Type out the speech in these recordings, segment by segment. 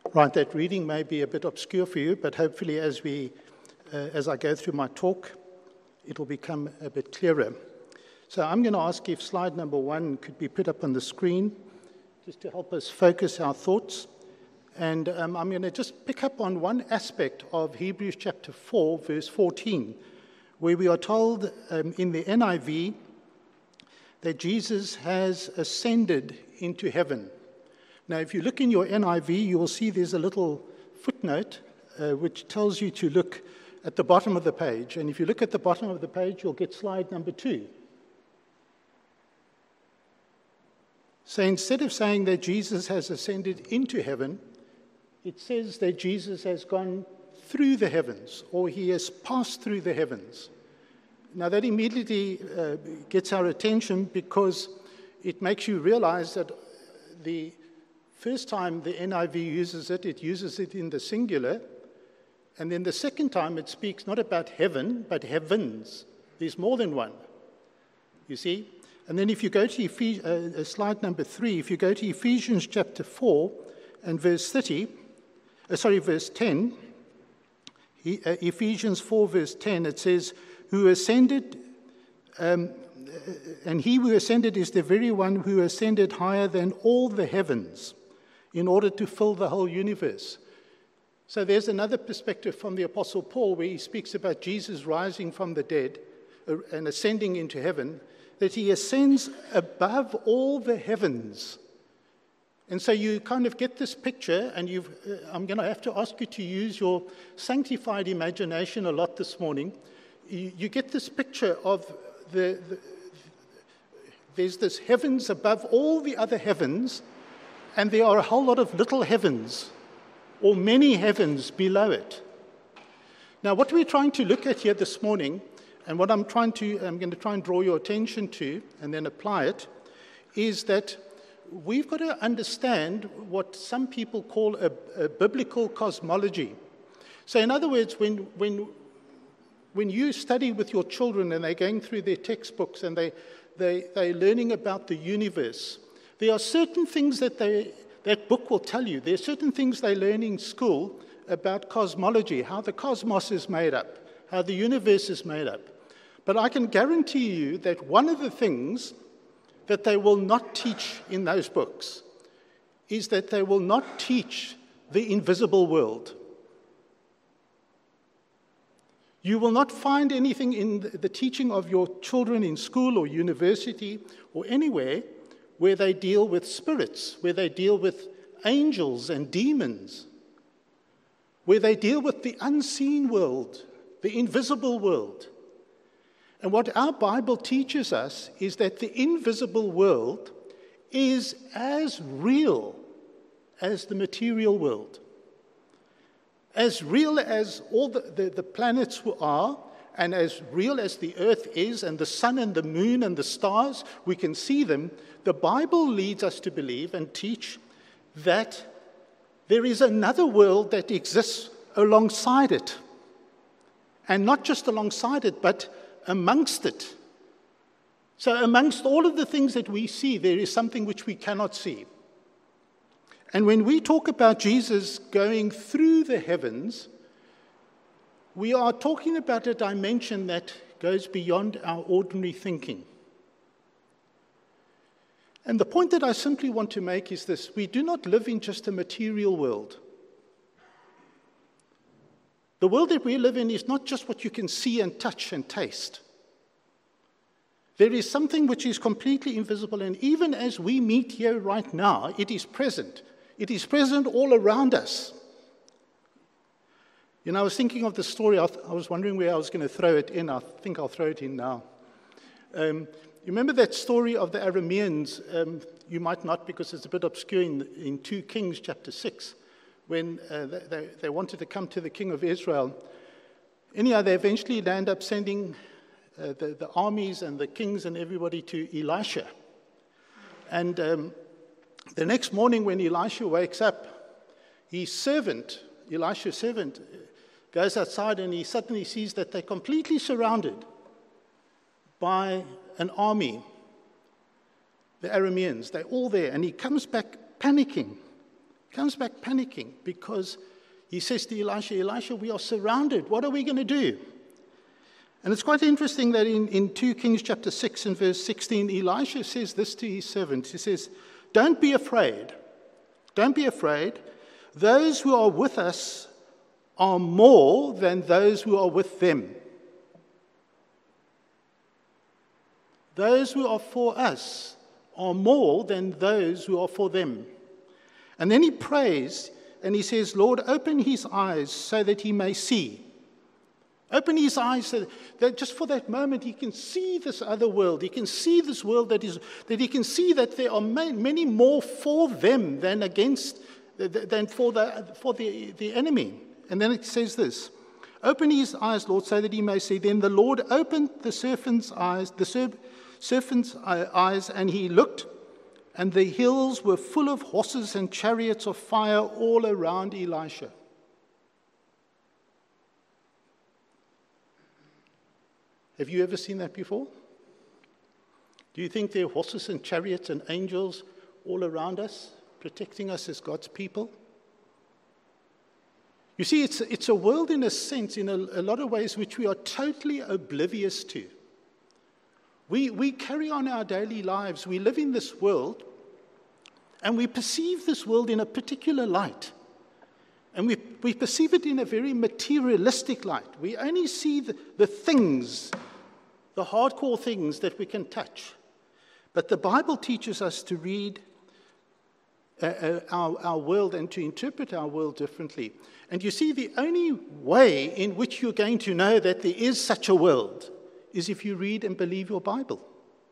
Right, that reading may be a bit obscure for you, but hopefully as I go through my talk, it will become a bit clearer. So I'm going to ask if slide number 1 could be put up on the screen, just to help us focus our thoughts. And I'm going to just pick up on one aspect of Hebrews chapter 4, verse 14, where we are told in the NIV that Jesus has ascended into heaven. Now, if you look in your NIV, you will see there's a little footnote which tells you to look at the bottom of the page. And if you look at the bottom of the page, you'll get slide number 2. So instead of saying that Jesus has ascended into heaven, it says that Jesus has gone through the heavens, or he has passed through the heavens. Now, that immediately gets our attention because it makes you realize that the first time the NIV uses it uses it in the singular. And then the second time it speaks not about heaven, but heavens. There's more than one, you see. And then if you go to slide number 3, if you go to Ephesians chapter 4 and verse 10, Ephesians 4 verse 10, it says, who ascended, and he who ascended is the very one who ascended higher than all the heavens, in order to fill the whole universe. So there's another perspective from the Apostle Paul where he speaks about Jesus rising from the dead and ascending into heaven, that he ascends above all the heavens. And so you kind of get this picture, and I'm going to have to ask you to use your sanctified imagination a lot this morning. You get this picture of there's this heavens above all the other heavens, and there are a whole lot of little heavens, or many heavens below it. Now, what we're trying to look at here this morning, and what I'm going to try and draw your attention to, and then apply it, is that we've got to understand what some people call a biblical cosmology. So, in other words, when you study with your children and they're going through their textbooks and they're learning about the universe, there are certain things that that book will tell you. There are certain things they learn in school about cosmology, how the cosmos is made up, how the universe is made up. But I can guarantee you that one of the things that they will not teach in those books is that they will not teach the invisible world. You will not find anything in the teaching of your children in school or university or anywhere where they deal with spirits, where they deal with angels and demons, where they deal with the unseen world, the invisible world. And what our Bible teaches us is that the invisible world is as real as the material world. As real as all the planets are, and as real as the earth is, and the sun and the moon and the stars, we can see them. The Bible leads us to believe and teach that there is another world that exists alongside it. And not just alongside it, but amongst it. So amongst all of the things that we see, there is something which we cannot see. And when we talk about Jesus going through the heavens, we are talking about a dimension that goes beyond our ordinary thinking. And the point that I simply want to make is this: we do not live in just a material world. The world that we live in is not just what you can see and touch and taste. There is something which is completely invisible, and even as we meet here right now, it is present. It is present all around us. You know, I was thinking of the story. I was wondering where I was going to throw it in. I think I'll throw it in now. You remember that story of the Arameans? You might not, because it's a bit obscure in 2 Kings chapter 6, when they wanted to come to the king of Israel. Anyhow, they eventually end up sending the armies and the kings and everybody to Elisha. And the next morning when Elisha wakes up, his servant, Elisha's servant, goes outside and he suddenly sees that they're completely surrounded by an army, the Arameans. They're all there, and he comes back panicking. Comes back panicking because he says to Elisha, Elisha, we are surrounded. What are we going to do? And it's quite interesting that in 2 Kings chapter 6 and verse 16, Elisha says this to his servant. He says, don't be afraid. Don't be afraid. Those who are with us are more than those who are with them. Those who are for us are more than those who are for them. And then he prays and he says, Lord, open his eyes so that he may see. Open his eyes so that just for that moment he can see this other world. He can see this world that he can see that there are many more for them than for the enemy. And then it says this, open his eyes, Lord, so that he may see. Then the Lord opened the serpent's eyes, and he looked, and the hills were full of horses and chariots of fire all around Elisha. Have you ever seen that before? Do you think there are horses and chariots and angels all around us, protecting us as God's people? You see, it's a world in a sense, in a lot of ways, which we are totally oblivious to. We carry on our daily lives. We live in this world, and we perceive this world in a particular light. And we perceive it in a very materialistic light. We only see the things, the hardcore things that we can touch. But the Bible teaches us to read our world and to interpret our world differently. And you see, the only way in which you're going to know that there is such a world is if you read and believe your Bible.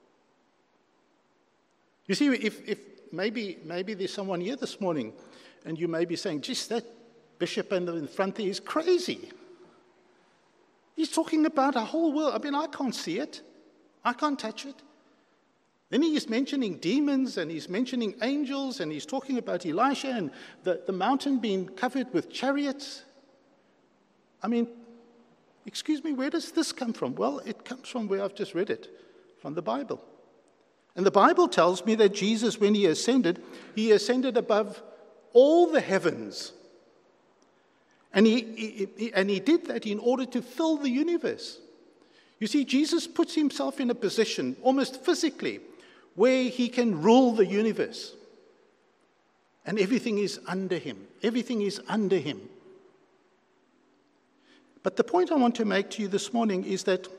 You see, if maybe there's someone here this morning and you may be saying, geez, that bishop in the front there is crazy. He's talking about a whole world. I mean, I can't see it. I can't touch it. Then he is mentioning demons, and he's mentioning angels, and he's talking about Elisha and the mountain being covered with chariots. I mean, excuse me, where does this come from? Well, it comes from where I've just read it, from the Bible. And the Bible tells me that Jesus, when he ascended above all the heavens. And he did that in order to fill the universe. You see, Jesus puts himself in a position, almost physically, where he can rule the universe. And everything is under him. Everything is under him. But the point I want to make to you this morning is that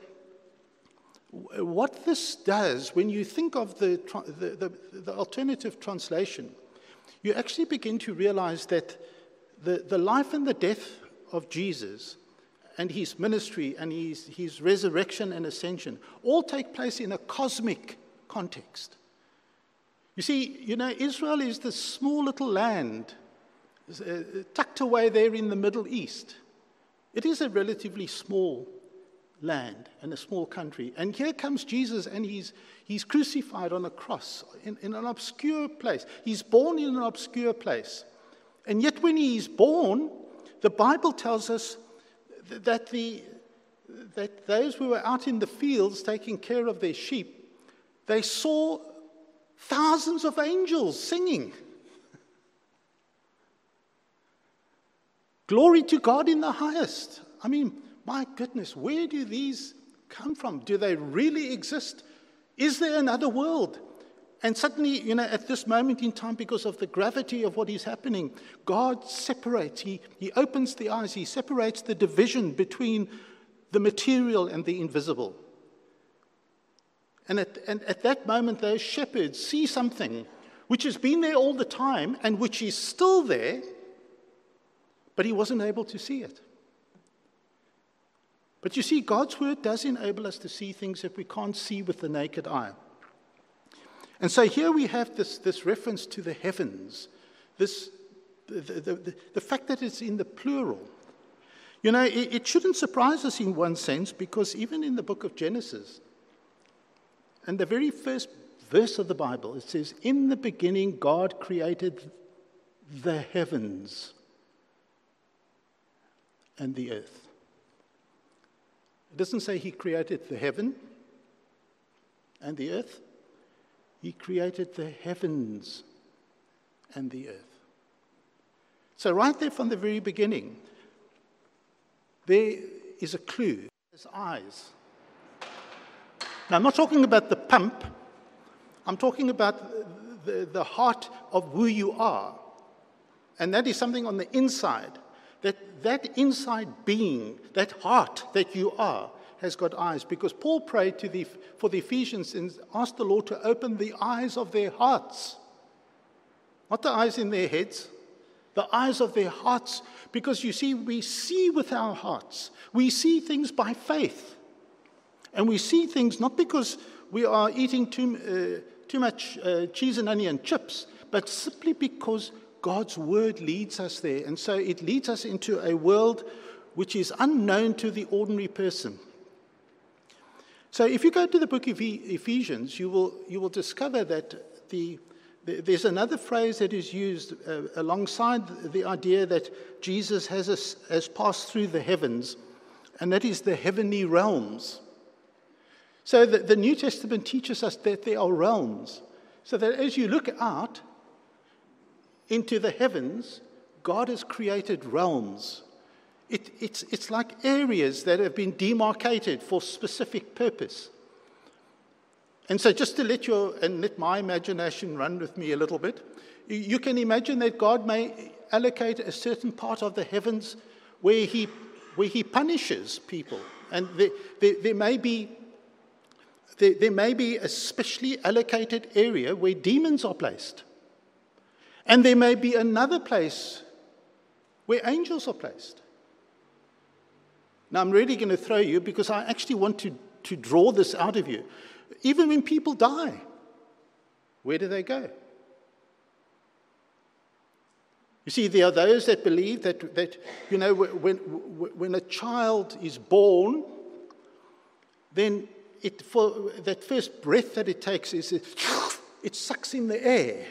what this does, when you think of the alternative translation, you actually begin to realize that the life and the death of Jesus and his ministry and his resurrection and ascension all take place in a cosmic context. You see, Israel is this small little land tucked away there in the Middle East. It is a relatively small land and a small country. And here comes Jesus, and he's crucified on a cross in an obscure place. He's born in an obscure place. And yet when he is born, the Bible tells us that those who were out in the fields taking care of their sheep, they saw thousands of angels singing. Glory to God in the highest. I mean, my goodness, where do these come from? Do they really exist? Is there another world? And suddenly, at this moment in time, because of the gravity of what is happening, God separates. He opens the eyes. He separates the division between the material and the invisible. And at that moment, those shepherds see something which has been there all the time and which is still there, but he wasn't able to see it. But you see, God's word does enable us to see things that we can't see with the naked eye. And so here we have this reference to the heavens, the fact that it's in the plural. It shouldn't surprise us in one sense, because even in the book of Genesis, and the very first verse of the Bible, it says, in the beginning God created the heavens and the earth. It doesn't say he created the heaven and the earth. He created the heavens and the earth. So right there from the very beginning, there is a clue. There's eyes. Now, I'm not talking about the pump. I'm talking about the heart of who you are. And that is something on the inside. That inside being, that heart that you are, has got eyes. Because Paul prayed for the Ephesians and asked the Lord to open the eyes of their hearts. Not the eyes in their heads, the eyes of their hearts. Because you see, we see with our hearts. We see things by faith. And we see things not because we are eating too much cheese and onion chips, but simply because God's word leads us there. And so it leads us into a world which is unknown to the ordinary person. So if you go to the book of Ephesians, you will discover that there's another phrase that is used alongside the idea that Jesus has passed through the heavens, and that is the heavenly realms. So the New Testament teaches us that there are realms, so that as you look out into the heavens, God has created realms. It's like areas that have been demarcated for specific purpose. And so just to let my imagination run with me a little bit, you can imagine that God may allocate a certain part of the heavens where he punishes people. And there may be a specially allocated area where demons are placed. And there may be another place where angels are placed. Now, I'm really going to throw you because I actually want to draw this out of you. Even when people die, where do they go? You see, there are those that believe that when a child is born, then for that first breath that it takes it sucks in the air.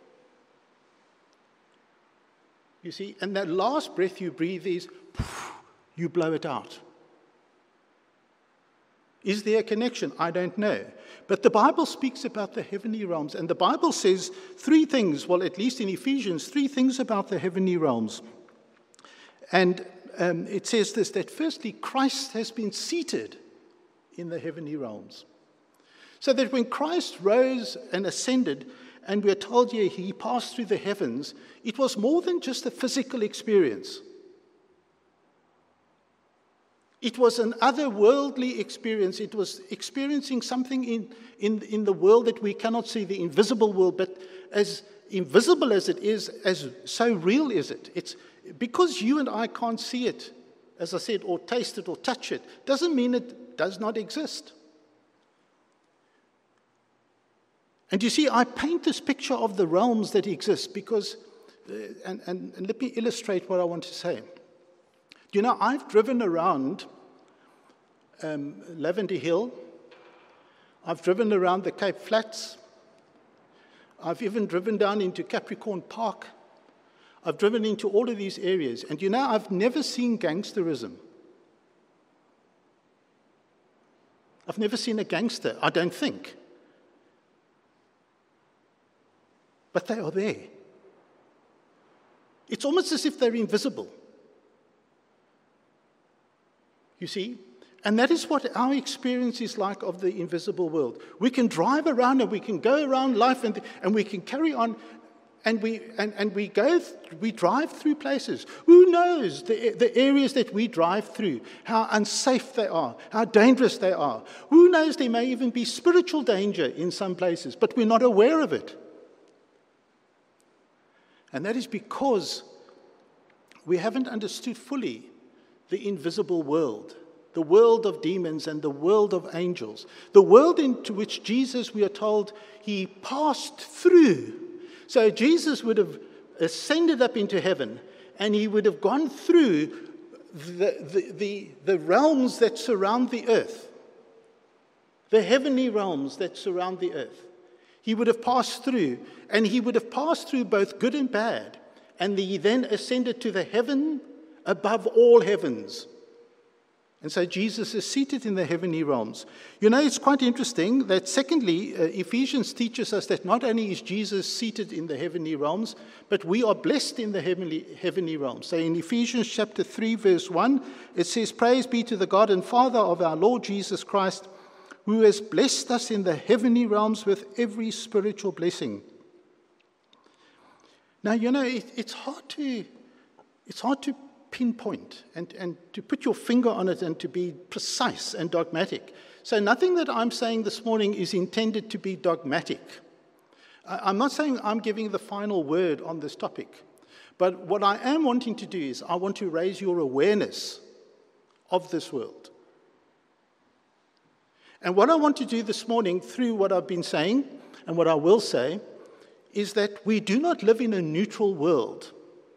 You see, and that last breath you breathe is, you blow it out. Is there a connection? I don't know. But the Bible speaks about the heavenly realms, and the Bible says three things, well, at least in Ephesians, three things about the heavenly realms. And it says this, that firstly, Christ has been seated in the heavenly realms. So that when Christ rose and ascended, and we are told here he passed through the heavens, it was more than just a physical experience. It was an otherworldly experience. It was experiencing something in the world that we cannot see, the invisible world, but as invisible as it is, as so real is it. It's because you and I can't see it, as I said, or taste it or touch it, doesn't mean it does not exist. And you see, I paint this picture of the realms that exist because, and let me illustrate what I want to say. You know, I've driven around Lavender Hill. I've driven around the Cape Flats. I've even driven down into Capricorn Park. I've driven into all of these areas. And you know, I've never seen gangsterism. I've never seen a gangster, I don't think. But they are there. It's almost as if they're invisible. You see? And that is what our experience is like of the invisible world. We can drive around and we can go around life and we can carry on and we drive through places. Who knows the areas that we drive through, how unsafe they are, how dangerous they are. Who knows, there may even be spiritual danger in some places, but we're not aware of it. And that is because we haven't understood fully the invisible world, the world of demons and the world of angels, the world into which Jesus, we are told, he passed through. So Jesus would have ascended up into heaven and he would have gone through the realms that surround the earth, the heavenly realms that surround the earth. He would have passed through, and he would have passed through both good and bad, and he then ascended to the heaven above all heavens. And so Jesus is seated in the heavenly realms. You know, it's quite interesting that secondly, Ephesians teaches us that not only is Jesus seated in the heavenly realms, but we are blessed in the heavenly realms. So in Ephesians chapter 3, verse 1, it says, "Praise be to the God and Father of our Lord Jesus Christ, who has blessed us in the heavenly realms with every spiritual blessing." Now, you know, it's hard to pinpoint and to put your finger on it and to be precise and dogmatic. So nothing that I'm saying this morning is intended to be dogmatic. I'm not saying I'm giving the final word on this topic. But what I am wanting to do is I want to raise your awareness of this world. And what I want to do this morning through what I've been saying and what I will say is that we do not live in a neutral world.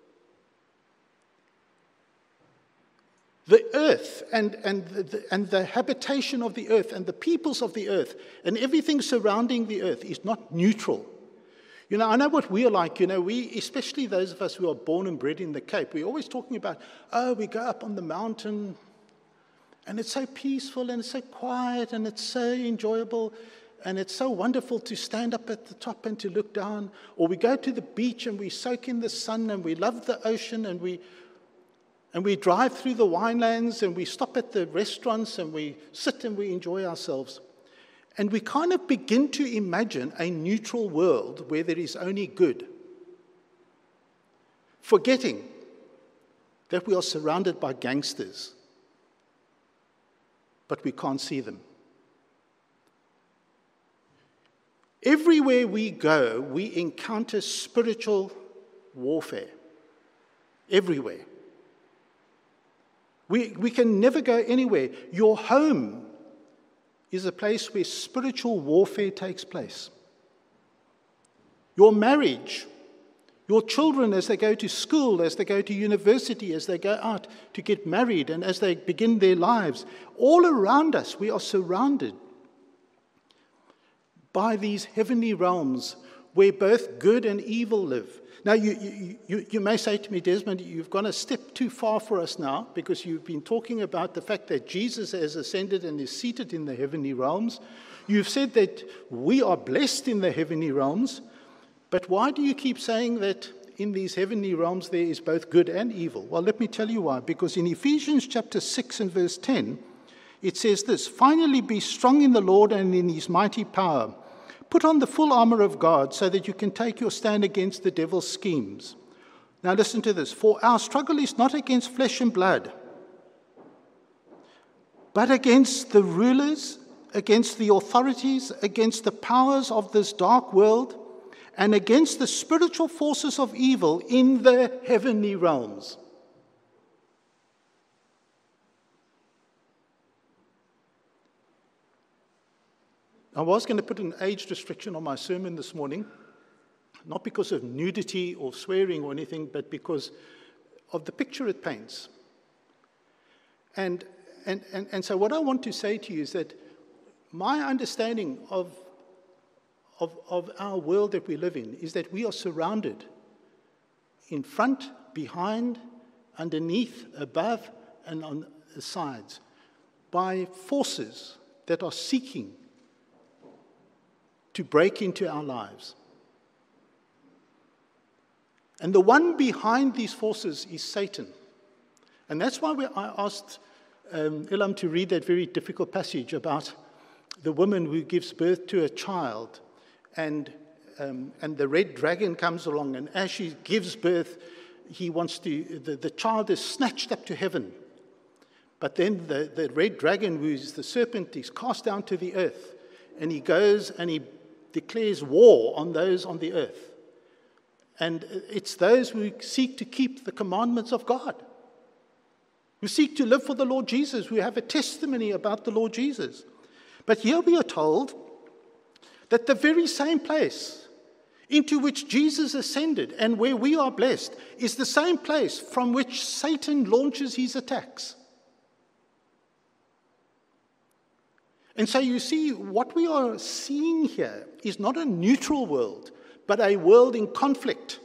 The earth and the habitation of the earth and the peoples of the earth and everything surrounding the earth is not neutral. You know, I know what we are like. You know, especially those of us who are born and bred in the Cape, we're always talking about, we go up on the mountain and it's so peaceful and it's so quiet and it's so enjoyable and it's so wonderful to stand up at the top and to look down. Or we go to the beach and we soak in the sun and we love the ocean and we drive through the winelands and we stop at the restaurants and we sit and we enjoy ourselves. And we kind of begin to imagine a neutral world where there is only good, forgetting that we are surrounded by gangsters, but we can't see them. Everywhere we go, we encounter spiritual warfare. Everywhere. We can never go anywhere. Your home is a place where spiritual warfare takes place. Your marriage, your children as they go to school, as they go to university, as they go out to get married, and as they begin their lives, all around us we are surrounded by these heavenly realms where both good and evil live. Now, you may say to me, Desmond, you've gone a step too far for us now because you've been talking about the fact that Jesus has ascended and is seated in the heavenly realms. You've said that we are blessed in the heavenly realms, but why do you keep saying that in these heavenly realms there is both good and evil? Well, let me tell you why. Because in Ephesians chapter 6 and verse 10, it says this, "Finally be strong in the Lord and in his mighty power. Put on the full armor of God so that you can take your stand against the devil's schemes." Now listen to this. "For our struggle is not against flesh and blood, but against the rulers, against the authorities, against the powers of this dark world, and against the spiritual forces of evil in the heavenly realms." I was going to put an age restriction on my sermon this morning, not because of nudity or swearing or anything, but because of the picture it paints. And so what I want to say to you is that my understanding of our world that we live in is that we are surrounded in front, behind, underneath, above, and on the sides by forces that are seeking to break into our lives. And the one behind these forces is Satan. And that's why I asked Ilham to read that very difficult passage about the woman who gives birth to a child, and the red dragon comes along, and as she gives birth, the child is snatched up to heaven. But then the red dragon, who is the serpent, is cast down to the earth, and he goes and he declares war on those on the earth. And it's those who seek to keep the commandments of God, who seek to live for the Lord Jesus, who have a testimony about the Lord Jesus. But here we are told that the very same place into which Jesus ascended and where we are blessed is the same place from which Satan launches his attacks. And so you see, what we are seeing here is not a neutral world, but a world in conflict,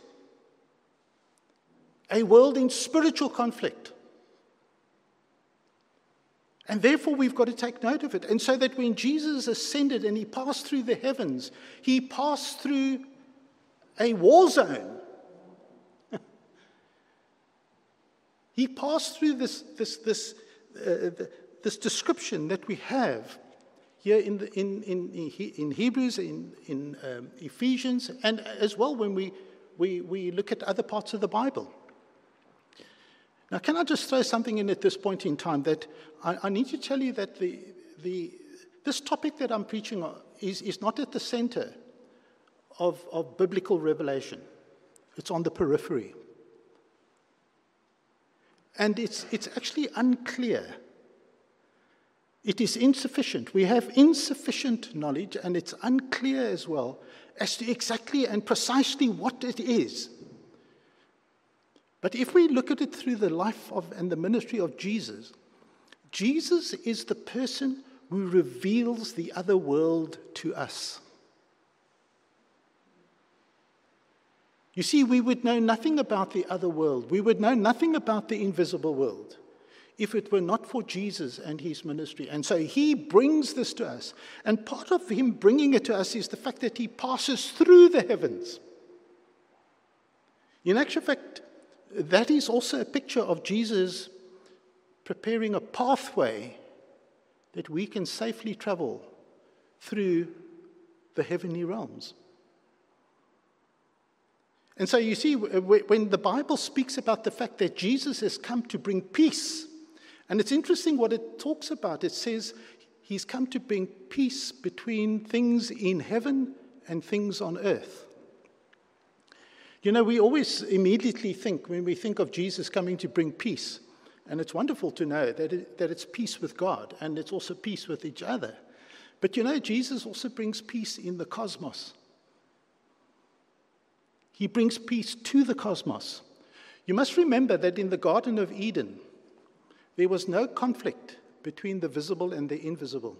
a world in spiritual conflict. And therefore, we've got to take note of it. And so that when Jesus ascended and he passed through the heavens, he passed through a war zone. He passed through this description that we have here in Hebrews, in Ephesians, and as well when we look at other parts of the Bible. Now, can I just throw something in at this point in time that I need to tell you that this topic that I'm preaching on is not at the center of biblical revelation. It's on the periphery. And it's actually unclear. It is insufficient. We have insufficient knowledge, and it's unclear as well as to exactly and precisely what it is. But if we look at it through the life and the ministry of Jesus, Jesus is the person who reveals the other world to us. You see, we would know nothing about the other world. We would know nothing about the invisible world if it were not for Jesus and his ministry. And so he brings this to us. And part of him bringing it to us is the fact that he passes through the heavens. In actual fact, that is also a picture of Jesus preparing a pathway that we can safely travel through the heavenly realms. And so you see, when the Bible speaks about the fact that Jesus has come to bring peace, and it's interesting what it talks about. It says he's come to bring peace between things in heaven and things on earth. You know, we always immediately think, when we think of Jesus coming to bring peace, and it's wonderful to know that it's peace with God, and it's also peace with each other. But you know, Jesus also brings peace in the cosmos. He brings peace to the cosmos. You must remember that in the Garden of Eden, there was no conflict between the visible and the invisible.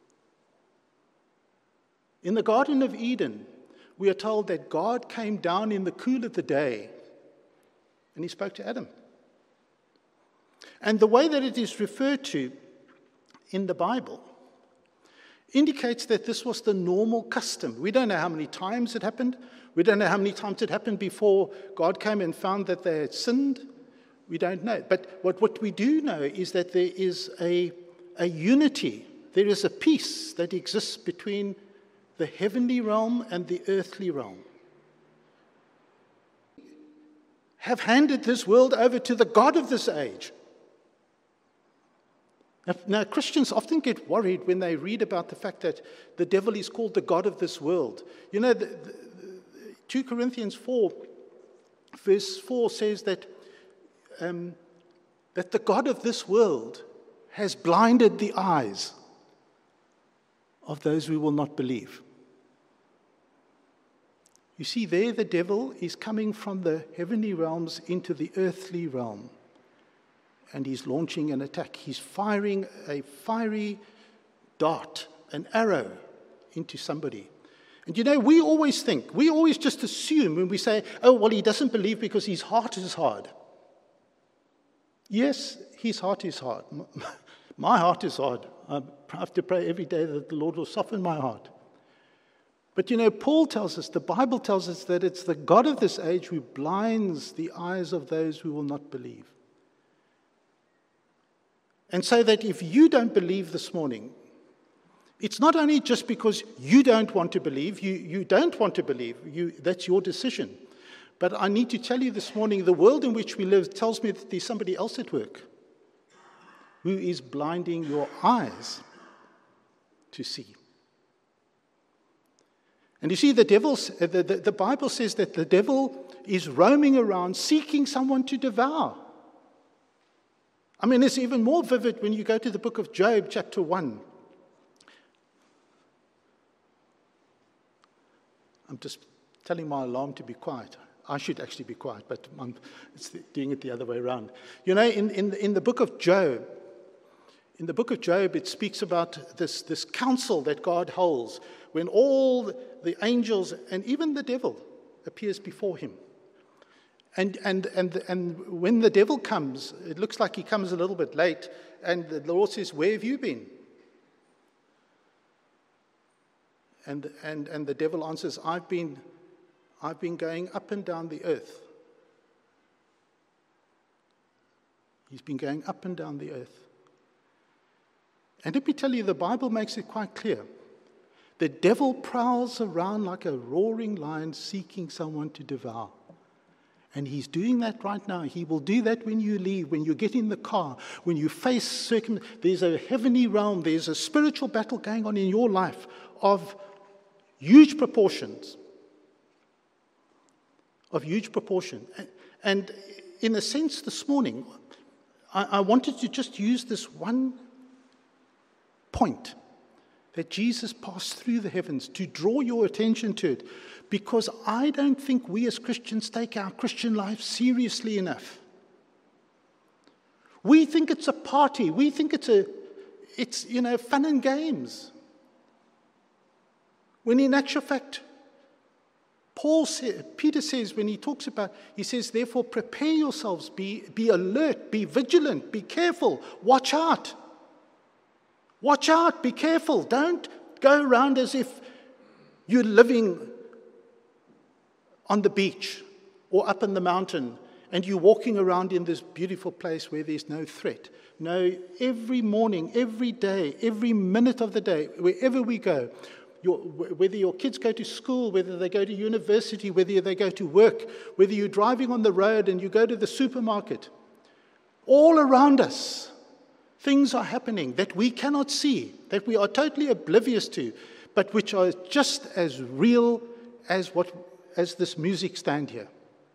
In the Garden of Eden, we are told that God came down in the cool of the day and he spoke to Adam. And the way that it is referred to in the Bible indicates that this was the normal custom. We don't know how many times it happened. We don't know how many times it happened before God came and found that they had sinned. We don't know. But what we do know is that there is a unity. There is a peace that exists between the heavenly realm and the earthly realm. Have handed this world over to the God of this age. Now, Christians often get worried when they read about the fact that the devil is called the God of this world. You know, 2 Corinthians 4, verse 4 says that the God of this world has blinded the eyes of those who will not believe. You see, there the devil is coming from the heavenly realms into the earthly realm. And he's launching an attack. He's firing a fiery dart, an arrow, into somebody. And you know, we always just assume when we say, oh, well, he doesn't believe because his heart is hard. Yes, his heart is hard. My heart is hard. I have to pray every day that the Lord will soften my heart. But you know, Paul tells us, the Bible tells us that it's the God of this age who blinds the eyes of those who will not believe. And so that if you don't believe this morning, it's not only just because you don't want to believe, you don't want to believe, that's your decision. But I need to tell you this morning, the world in which we live tells me that there's somebody else at work who is blinding your eyes to see. And you see, the Bible says that the devil is roaming around seeking someone to devour. I mean, it's even more vivid when you go to the book of Job, chapter 1. I'm just telling my alarm to be quiet. I should actually be quiet, but it's doing it the other way around. You know, in the book of Job, it speaks about this council that God holds when all the angels and even the devil appears before him. And when the devil comes, it looks like he comes a little bit late, and the Lord says, "Where have you been?" And the devil answers, I've been going up and down the earth. He's been going up and down the earth. And let me tell you, the Bible makes it quite clear. The devil prowls around like a roaring lion seeking someone to devour. And he's doing that right now. He will do that when you leave, when you get in the car, when you face there's a heavenly realm, there's a spiritual battle going on in your life of huge proportions. Of huge proportion. And in a sense, this morning, I wanted to just use this one point that Jesus passed through the heavens to draw your attention to it, because I don't think we as Christians take our Christian life seriously enough. We think it's a party. We think it's fun and games. When in actual fact, Peter says, when he talks about, he says, therefore prepare yourselves, be alert, be vigilant, be careful, watch out. Watch out, be careful. Don't go around as if you're living on the beach or up in the mountain and you're walking around in this beautiful place where there's no threat. No, every morning, every day, every minute of the day, wherever we go, whether your kids go to school, whether they go to university, whether they go to work, whether you're driving on the road and you go to the supermarket, all around us, things are happening that we cannot see, that we are totally oblivious to, but which are just as real as this music stand here.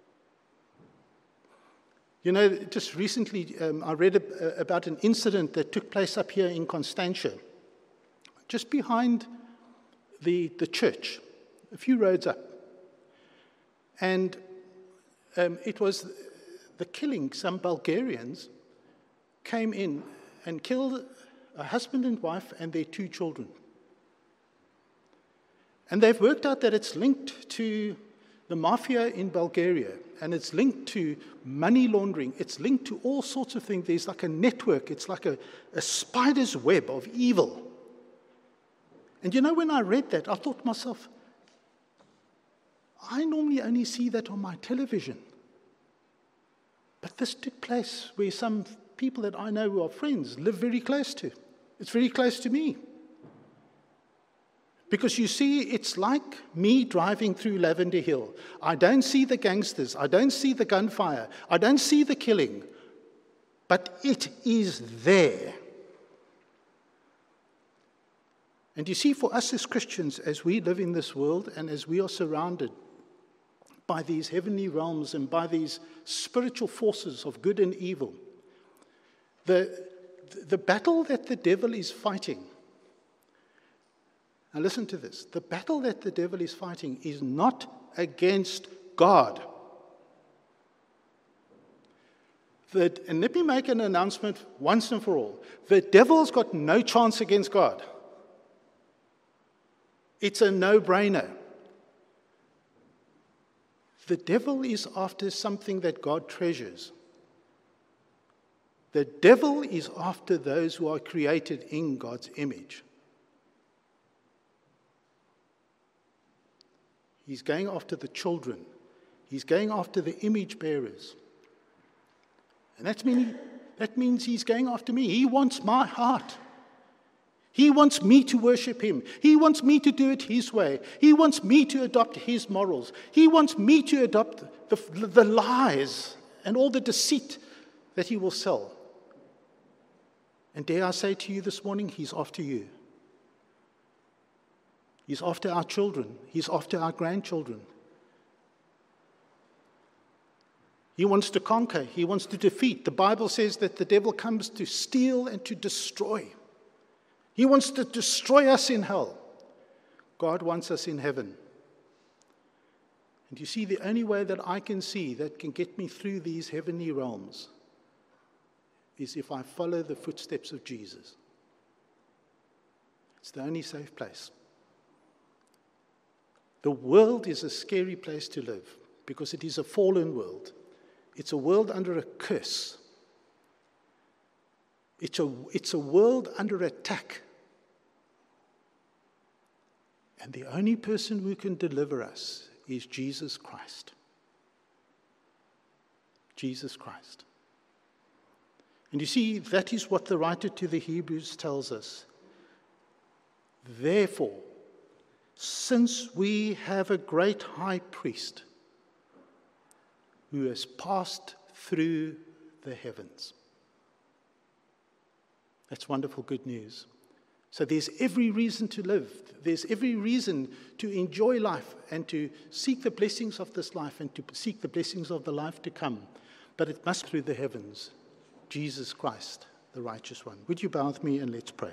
You know, just recently I read about an incident that took place up here in Constantia, just behind the church, a few roads up. And it was the killing. Some Bulgarians came in and killed a husband and wife and their 2 children. And they've worked out that it's linked to the mafia in Bulgaria, and it's linked to money laundering. It's linked to all sorts of things. There's like a network. It's like a spider's web of evil. And you know, when I read that, I thought to myself, I normally only see that on my television. But this took place where some people that I know who are friends live very close to. It's very close to me. Because you see, it's like me driving through Lavender Hill. I don't see the gangsters. I don't see the gunfire. I don't see the killing. But it is there. And you see, for us as Christians, as we live in this world and as we are surrounded by these heavenly realms and by these spiritual forces of good and evil, the battle that the devil is fighting, now listen to this, the battle that the devil is fighting is not against God. And let me make an announcement once and for all. The devil's got no chance against God. It's a no-brainer. The devil is after something that God treasures. The devil is after those who are created in God's image. He's going after the children. He's going after the image bearers. And that means he's going after me. He wants my heart. He wants me to worship him. He wants me to do it his way. He wants me to adopt his morals. He wants me to adopt the lies and all the deceit that he will sell. And dare I say to you this morning, he's after you. He's after our children. He's after our grandchildren. He wants to conquer. He wants to defeat. The Bible says that the devil comes to steal and to destroy. He wants to destroy us in hell. God wants us in heaven. And you see, the only way that I can see that can get me through these heavenly realms is if I follow the footsteps of Jesus. It's the only safe place. The world is a scary place to live because it is a fallen world. It's a world under a curse. It's a world under attack. And the only person who can deliver us is Jesus Christ. Jesus Christ. And you see, that is what the writer to the Hebrews tells us. Therefore, since we have a great high priest who has passed through the heavens. That's wonderful good news. So there's every reason to live. There's every reason to enjoy life and to seek the blessings of this life and to seek the blessings of the life to come. But it must be through the heavens. Jesus Christ, the righteous one. Would you bow with me and let's pray.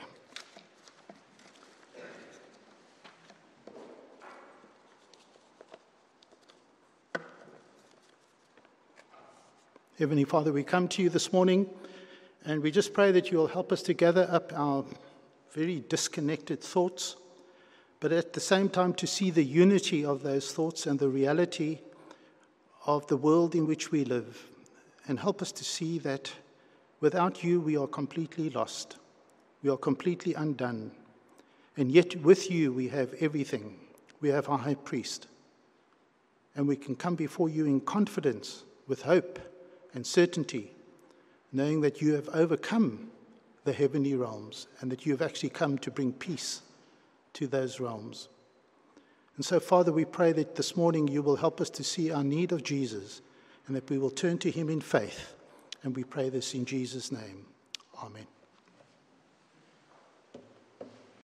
Heavenly Father, we come to you this morning and we just pray that you will help us to gather up our very disconnected thoughts, but at the same time to see the unity of those thoughts and the reality of the world in which we live. And help us to see that without you we are completely lost. We are completely undone. And yet with you we have everything. We have our high priest. And we can come before you in confidence, with hope and certainty, knowing that you have overcome the heavenly realms and that you have actually come to bring peace to those realms. And so, Father, we pray that this morning you will help us to see our need of Jesus and that we will turn to him in faith. And we pray this in Jesus' name. Amen.